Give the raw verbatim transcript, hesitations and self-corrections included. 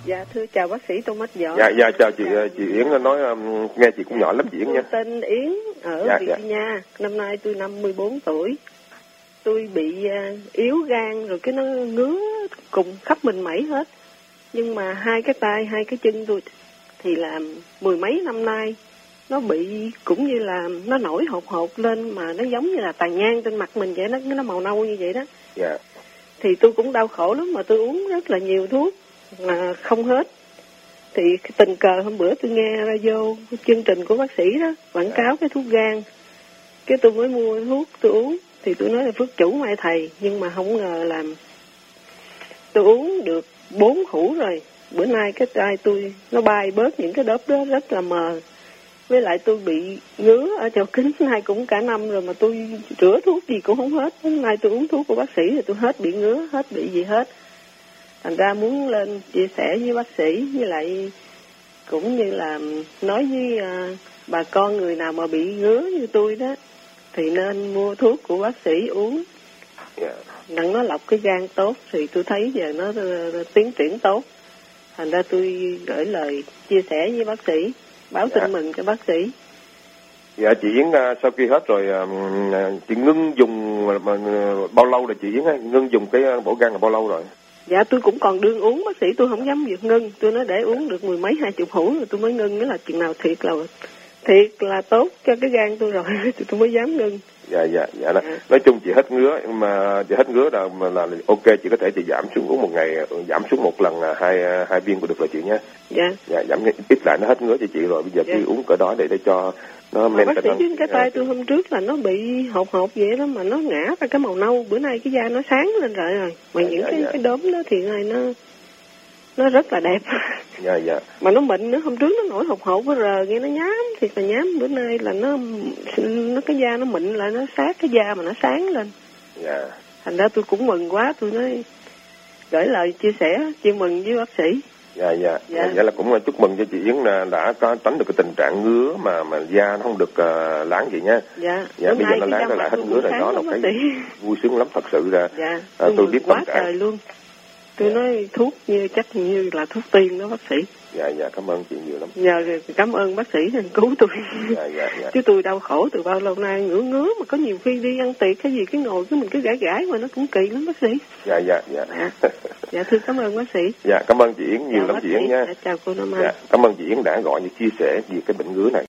Dạ thưa chào bác sĩ Tô Mắt Võ. Dạ dạ chào chị chị Yến, nói um, nghe chị cũng nhỏ lắm chị Yến nha. Tôi tên Yến ở dạ, Virginia. Dạ. Năm nay tôi năm mươi bốn tuổi. Tôi bị uh, yếu gan rồi cái nó ngứa cùng khắp mình mẩy hết. Nhưng mà hai cái tay, hai cái chân tôi thì là mười mấy năm nay nó bị cũng như là nó nổi hột hột lên mà nó giống như là tàn nhang trên mặt mình vậy, nó nó màu nâu như vậy đó. Dạ. Thì tôi cũng đau khổ lắm mà tôi uống rất là nhiều thuốc mà không hết. Thì tình cờ hôm bữa tôi nghe radio chương trình của bác sĩ đó quảng cáo cái thuốc gan, cái tôi mới mua thuốc tôi uống. Thì tôi nói là phước chủ mai thầy, nhưng mà không ngờ làm tôi uống được bốn hũ rồi. Bữa nay cái tay tôi nó bay bớt những cái đốp đó rất là mờ. Với lại tôi bị ngứa ở chỗ kính nay cũng cả năm rồi mà tôi rửa thuốc gì cũng không hết. Hôm nay tôi uống thuốc của bác sĩ thì tôi hết bị ngứa, hết bị gì hết. Thành ra muốn lên chia sẻ với bác sĩ, với lại cũng như là nói với uh, bà con người nào mà bị ngứa như tôi đó thì nên mua thuốc của bác sĩ uống. Yeah. Đặng nó lọc cái gan tốt thì tôi thấy giờ nó uh, tiến triển tốt. Thành ra tôi gửi lời chia sẻ với bác sĩ, báo tin yeah. mừng cho bác sĩ. Dạ chị Yến, sau khi hết rồi chị ngưng dùng mà bao lâu rồi chị Yến? Ngưng dùng cái bổ gan là bao lâu rồi? Dạ tôi cũng còn đương uống, bác sĩ tôi không dám việc ngưng. Tôi nói để uống được mười mấy hai chục hũ rồi tôi mới ngưng. Nếu là chừng nào thiệt là thiệt là tốt cho cái gan tôi rồi thì tôi mới dám ngưng. Dạ dạ dạ đó. À. Nói chung chị hết ngứa, mà chị hết ngứa là mà là ok, chị có thể chị giảm xuống uống một ngày, giảm xuống một lần là hai hai viên cũng được rồi chị nhé. Dạ. Dạ giảm ít lại nó hết ngứa cho chị rồi. Bây giờ dạ. Cứ uống cỡ đó để để cho nó men. Bác sĩ với cái tay tôi hôm trước là nó bị hột hột vậy đó mà nó ngã ra cái màu nâu. Bữa nay cái da nó sáng lên rồi rồi. Mà dạ, những dạ, cái dạ. cái đốm đó thì này nó nó rất là đẹp. Dạ dạ. Mà nó mịn nữa, hôm trước nó nổi hột hột với rờ nghe nó nhám, thiệt là nhám. Bữa nay là nó nó cái da nó mịn lại, nó sát cái da mà nó sáng lên. Dạ. Thành ra tôi cũng mừng quá, tôi nói gửi lời chia sẻ chia mừng với bác sĩ. Dạ dạ. Dạ. Vậy là cũng chúc mừng cho chị Yến là đã có tránh được cái tình trạng ngứa mà mà da nó không được uh, láng vậy nha. Dạ. Dạ bây giờ nó láng lại hết ngứa rồi, đó là cái vui sướng lắm thật sự là. Dạ. Tôi, tôi biết quá trời luôn. Tôi dạ. nói thuốc như chắc như là thuốc tiên đó bác sĩ. Dạ dạ cảm ơn chị nhiều lắm. Nhờ cảm ơn bác sĩ nên cứu tôi. Dạ dạ dạ. Chứ tôi đau khổ từ bao lâu nay, ngứa ngứa mà có nhiều khi đi ăn tiệc cái gì cái ngồi cái mình cứ gãi gãi mà nó cũng kỳ lắm bác sĩ. Dạ dạ dạ. Dạ, dạ thưa cảm ơn bác sĩ. Dạ cảm ơn chị Yến nhiều dạ, lắm chị Yến nha. Dạ, chào cô Nam Anh. Dạ cảm ơn chị Yến đã gọi và chia sẻ về cái bệnh ngứa này.